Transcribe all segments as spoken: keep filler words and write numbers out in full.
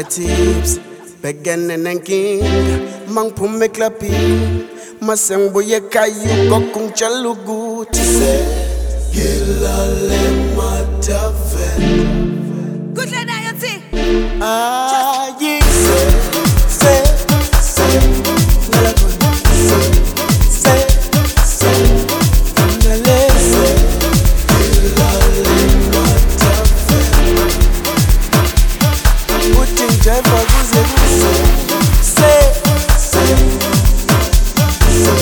tips, begin and king, mang pume klapi, masang boye kayu kokung chalugu tise, gila le mataven. Good lady, you see. Ah, yeah, say, say, say, nalagon, say, say, say, nale, say, gila le mataven. Putin jaiva guze guze, say, say, say,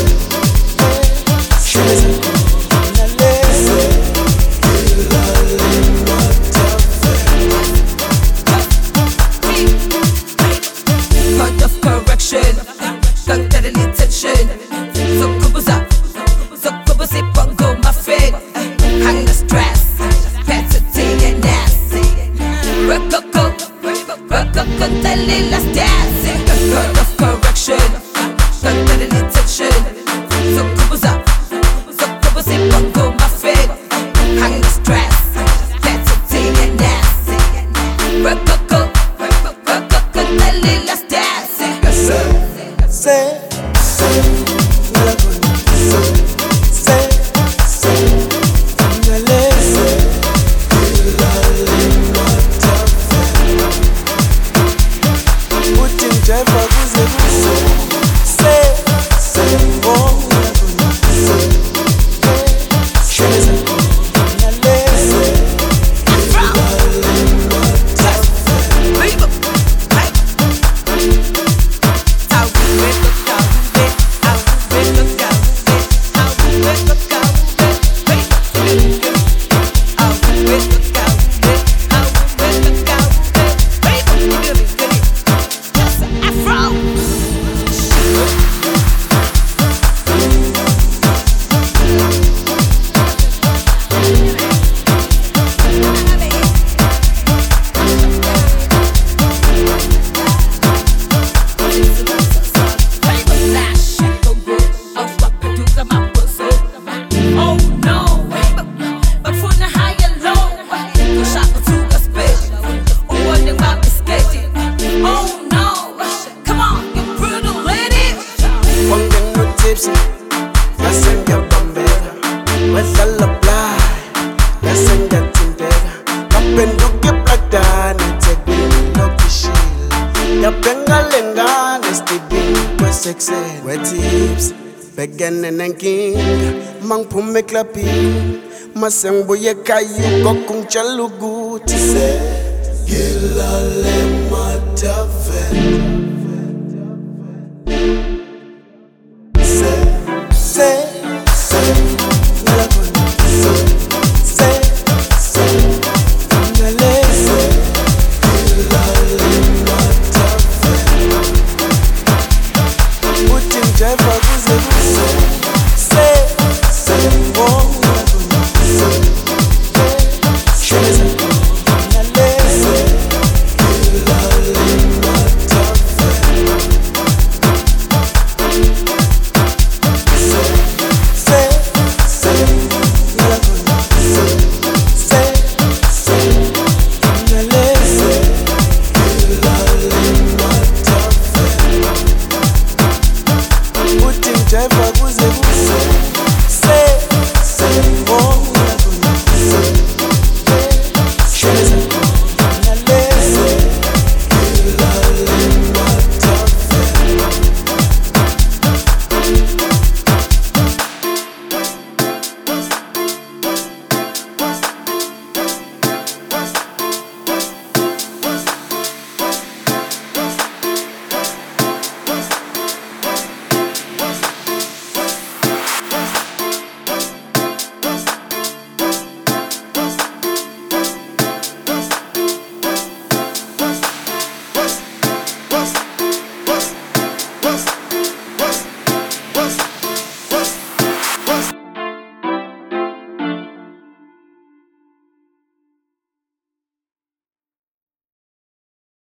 say, nale, say, gila le Point of correction, don't get any tension. So kubuza, so kubuzi bongo my friend. Hang the stress, capacity and nasty. Rococo, rococo, the lila dance. Point of correction, don't get any tension. So kubuza, so kubuzi bongo my friend. Hang the stress, capacity and nasty. Rococo, rococo, the lila dance. Say, say, nalagon, say, say, say, nale, say, gila le mataven. Putin jaiva guze guze, say, say, oh nalagon, say, say, nale, say, gila le mataven. Wet tips, begin and king, mang pume klapi, masang boye kayu kokung chalugu tise, gila le mataven.